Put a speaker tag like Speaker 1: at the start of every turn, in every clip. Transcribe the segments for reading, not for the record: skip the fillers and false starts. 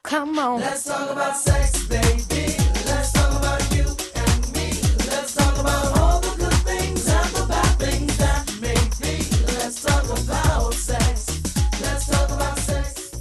Speaker 1: Come on.
Speaker 2: Let's talk about sex, baby. Let's talk about you and me. Let's talk about all the good things and the bad things that may be. Let's talk about sex. Let's talk about sex.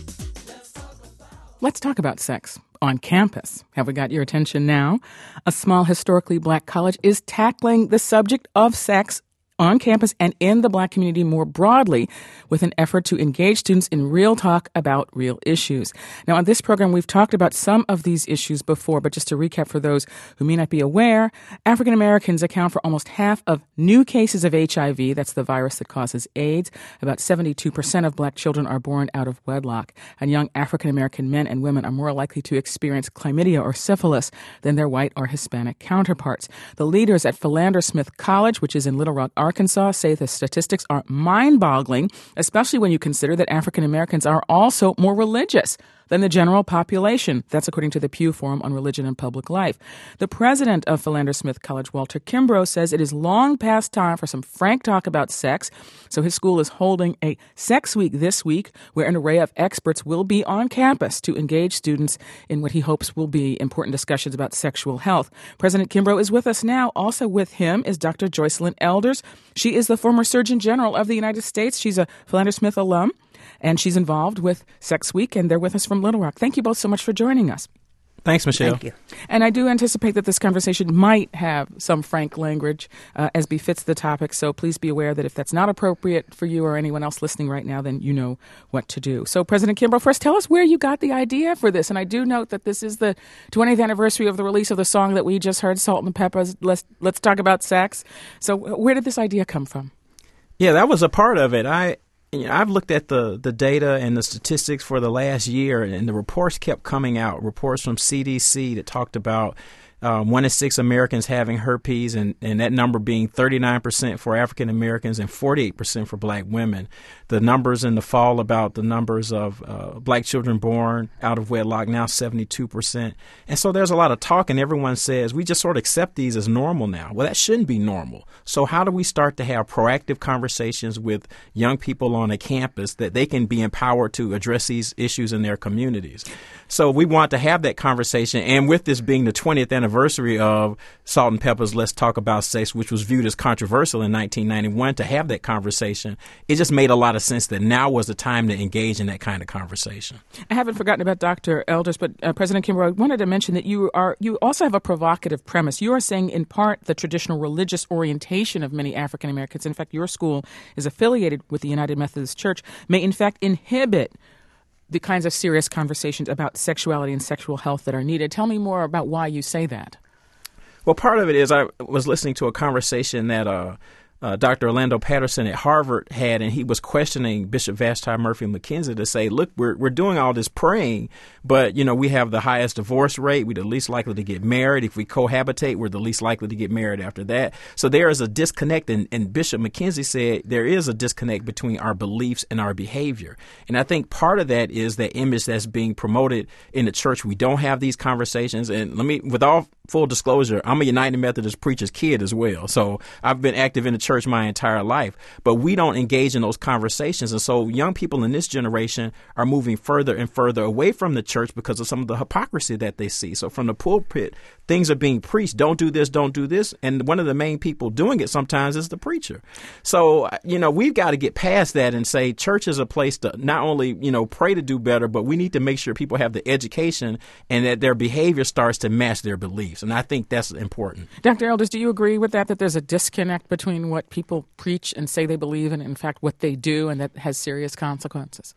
Speaker 1: Let's talk about sex on campus. Have we got your attention now? A small historically black college is tackling the subject of sex on campus and in the black community more broadly with an effort to engage students in real talk about real issues. Now, on this program, we've talked about some of these issues before, but just to recap for those who may not be aware, African Americans account for almost half of new cases of HIV. That's the virus that causes AIDS. About 72% of black children are born out of wedlock. And young African American men and women are more likely to experience chlamydia or syphilis than their white or Hispanic counterparts. The leaders at Philander Smith College, which is in Little Rock, Arkansas, say the statistics are mind-boggling, especially when you consider that African Americans are also more religious than the general population. That's according to the Pew Forum on Religion and Public Life. The president of Philander Smith College, Walter Kimbrough, says it is long past time for some frank talk about sex. So his school is holding a Sex Week this week, where an array of experts will be on campus to engage students in what he hopes will be important discussions about sexual health. President Kimbrough is with us now. Also with him is Dr. Joycelyn Elders. She is the former Surgeon General of the United States. She's a Philander Smith alum, and she's involved with Sex Week, and they're with us from Little Rock. Thank you both so much for joining us.
Speaker 3: Thanks, Michelle.
Speaker 4: Thank you.
Speaker 1: And I do anticipate that this conversation might have some frank language as befits the topic, so please be aware that if that's not appropriate for you or anyone else listening right now, then you know what to do. So, President Kimbrough, first tell us where you got the idea for this. And I do note that this is the 20th anniversary of the release of the song that we just heard, Salt and Pepper's Let's Talk About Sex. So where did this idea come from?
Speaker 3: Yeah, that was a part of it. I've looked at the data and the statistics for the last year, and the reports kept coming out, reports from CDC that talked about 1 in 6 Americans having herpes, and that number being 39% for African Americans and 48% for black women. The numbers in the fall about the numbers of black children born out of wedlock, now 72%. And so there's a lot of talk, and everyone says we just sort of accept these as normal now. Well, that shouldn't be normal. So how do we start to have proactive conversations with young people on a campus that they can be empowered to address these issues in their communities? So we want to have that conversation, and with this being the 20th anniversary of Salt and Pepper's Let's Talk About Sex, which was viewed as controversial in 1991, to have that conversation, it just made a lot of sense that now was the time to engage in that kind of conversation.
Speaker 1: I haven't forgotten about Dr. Elders, but President Kimbrough, I wanted to mention that you also have a provocative premise. You are saying, in part, the traditional religious orientation of many African Americans, in fact, your school is affiliated with the United Methodist Church, may in fact inhibit the kinds of serious conversations about sexuality and sexual health that are needed. Tell me more about why you say that.
Speaker 3: Well, part of it is I was listening to a conversation that Dr. Orlando Patterson at Harvard had, and he was questioning Bishop Vashti Murphy McKenzie to say, look, we're doing all this praying, but, we have the highest divorce rate. We're the least likely to get married. If we cohabitate, we're the least likely to get married after that. So there is a disconnect, and Bishop McKenzie said there is a disconnect between our beliefs and our behavior. And I think part of that is that image that's being promoted in the church. We don't have these conversations. And with all full disclosure, I'm a United Methodist preacher's kid as well. So I've been active in the church my entire life, but we don't engage in those conversations. And so young people in this generation are moving further and further away from the church because of some of the hypocrisy that they see. So from the pulpit, things are being preached. Don't do this, don't do this. And one of the main people doing it sometimes is the preacher. So, we've got to get past that and say church is a place to not only, pray to do better, but we need to make sure people have the education and that their behavior starts to match their beliefs. And I think that's important.
Speaker 1: Dr. Elders, do you agree with that there's a disconnect between what people preach and say they believe and, in fact, what they do, and that has serious consequences?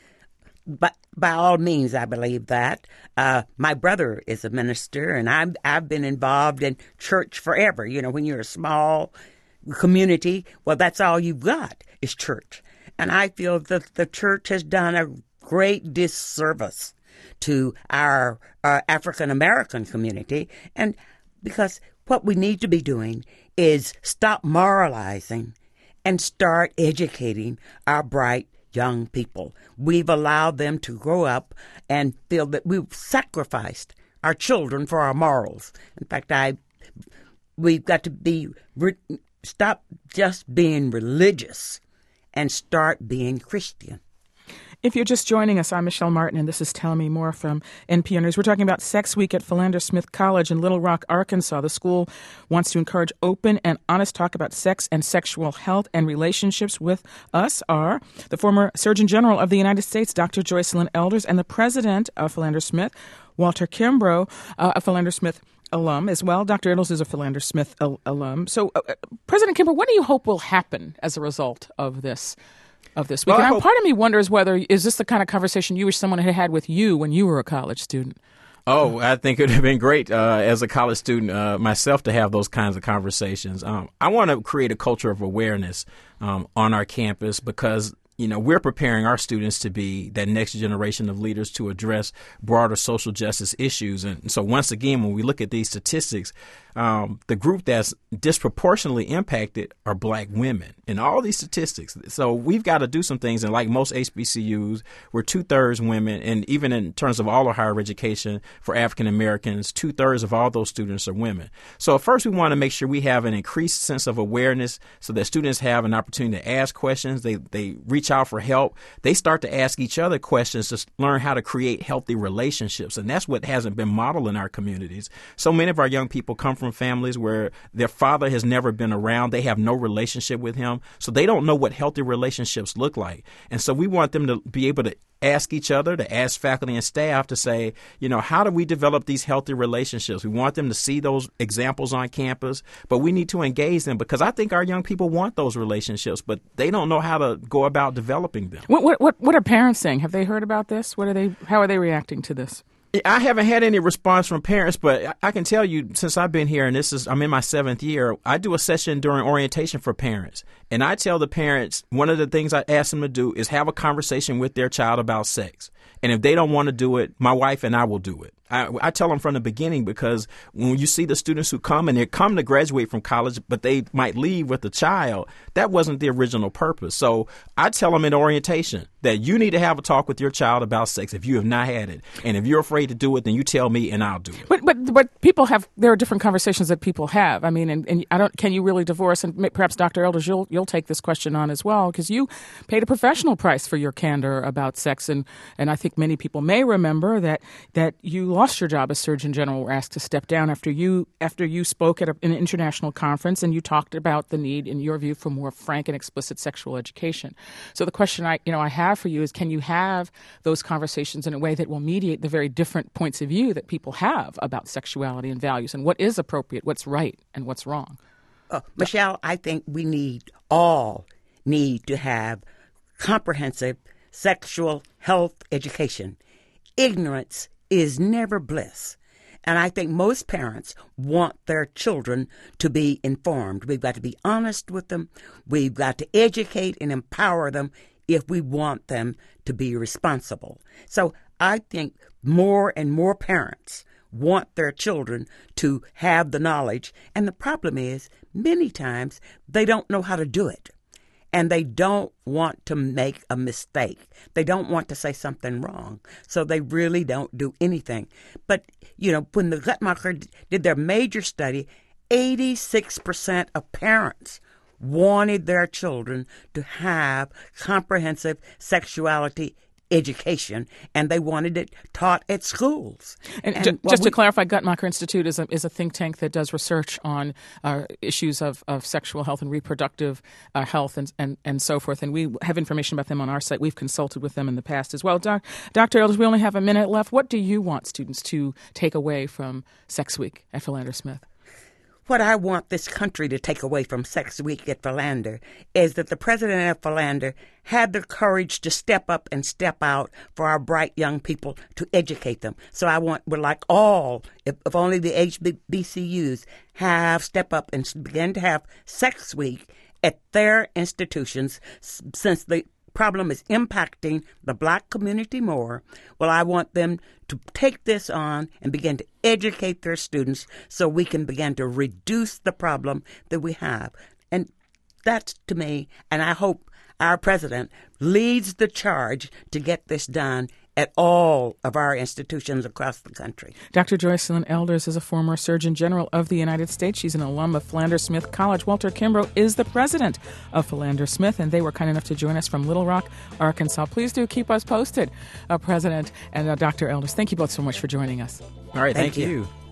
Speaker 4: But by all means, I believe that. My brother is a minister, and I've been involved in church forever. When you're a small community, well, that's all you've got is church. And I feel that the church has done a great disservice to our African-American community. And because what we need to be doing is stop moralizing and start educating our bright young people. We've allowed them to grow up and feel that we've sacrificed our children for our morals. In fact, we've got to stop just being religious and start being Christian.
Speaker 1: If you're just joining us, I'm Michelle Martin, and this is Tell Me More from NPR News. We're talking about Sex Week at Philander Smith College in Little Rock, Arkansas. The school wants to encourage open and honest talk about sex and sexual health and relationships. With us are the former Surgeon General of the United States, Dr. Joycelyn Elders, and the president of Philander Smith, Walter Kimbrough, a Philander Smith alum as well. Dr. Elders is a Philander Smith alum. So, President Kimbrough, what do you hope will happen as a result of this week?
Speaker 3: Well,
Speaker 1: and part of me wonders whether, is this the kind of conversation you wish someone had had with you when you were a college student?
Speaker 3: Oh, I think it would have been great as a college student myself to have those kinds of conversations. I want to create a culture of awareness on our campus because we're preparing our students to be that next generation of leaders to address broader social justice issues. And so once again, when we look at these statistics, the group that's disproportionately impacted are Black women in all these statistics. So we've got to do some things. And like most HBCUs, we're 2/3 women. And even in terms of all of higher education for African Americans, 2/3 of all those students are women. So first, we want to make sure we have an increased sense of awareness so that students have an opportunity to ask questions. They reach out for help. They start to ask each other questions to learn how to create healthy relationships. And that's what hasn't been modeled in our communities. So many of our young people come from families where their father has never been around. They have no relationship with him. So they don't know what healthy relationships look like. And so we want them to be able to ask each other, to ask faculty and staff to say, how do we develop these healthy relationships? We want them to see those examples on campus, but we need to engage them because I think our young people want those relationships, but they don't know how to go about developing them.
Speaker 1: What are parents saying? Have they heard about this? How are they reacting to this?
Speaker 3: I haven't had any response from parents, but I can tell you since I've been here, and I'm in my 7th year, I do a session during orientation for parents. And I tell the parents, one of the things I ask them to do is have a conversation with their child about sex. And if they don't want to do it, my wife and I will do it. I tell them from the beginning because when you see the students who come and they come to graduate from college, but they might leave with a child, that wasn't the original purpose. So I tell them in orientation that you need to have a talk with your child about sex if you have not had it. And if you're afraid to do it, then you tell me and I'll do it.
Speaker 1: But there are different conversations that people have. I mean, and can you really divorce? And perhaps Dr. Elders, you'll take this question on as well because you paid a professional price for your candor about sex. And I think many people may remember that you lost your job as Surgeon General, were asked to step down after you spoke at an international conference and you talked about the need, in your view, for more frank and explicit sexual education. So the question I have for you is, can you have those conversations in a way that will mediate the very different points of view that people have about sexuality and values and what is appropriate, what's right, and what's wrong?
Speaker 4: Michelle, I think we all need to have comprehensive sexual health education. Ignorance is never bliss. And I think most parents want their children to be informed. We've got to be honest with them. We've got to educate and empower them if we want them to be responsible. So I think more and more parents want their children to have the knowledge. And the problem is, many times, they don't know how to do it. And they don't want to make a mistake. They don't want to say something wrong. So they really don't do anything. But, when the Guttmacher did their major study, 86% of parents wanted their children to have comprehensive sexuality education, and they wanted it taught at schools.
Speaker 1: And just to clarify, Guttmacher Institute is a think tank that does research on issues of sexual health and reproductive health and so forth. And we have information about them on our site. We've consulted with them in the past as well. Dr. Elders, we only have a minute left. What do you want students to take away from Sex Week at Philander Smith?
Speaker 4: What I want this country to take away from Sex Week at Philander is that the president of Philander had the courage to step up and step out for our bright young people to educate them. So we're like if only the HBCUs step up and begin to have Sex Week at their institutions, since the problem is impacting the Black community more. Well, I want them to take this on and begin to educate their students so we can begin to reduce the problem that we have. And that's, to me, and I hope our president leads the charge to get this done at all of our institutions across the country.
Speaker 1: Dr. Joycelyn Elders is a former Surgeon General of the United States. She's an alum of Philander Smith College. Walter Kimbrough is the president of Philander Smith, and they were kind enough to join us from Little Rock, Arkansas. Please do keep us posted, President and Dr. Elders. Thank you both so much for joining us.
Speaker 3: All right,
Speaker 4: Thank
Speaker 3: thank
Speaker 4: you.
Speaker 3: you.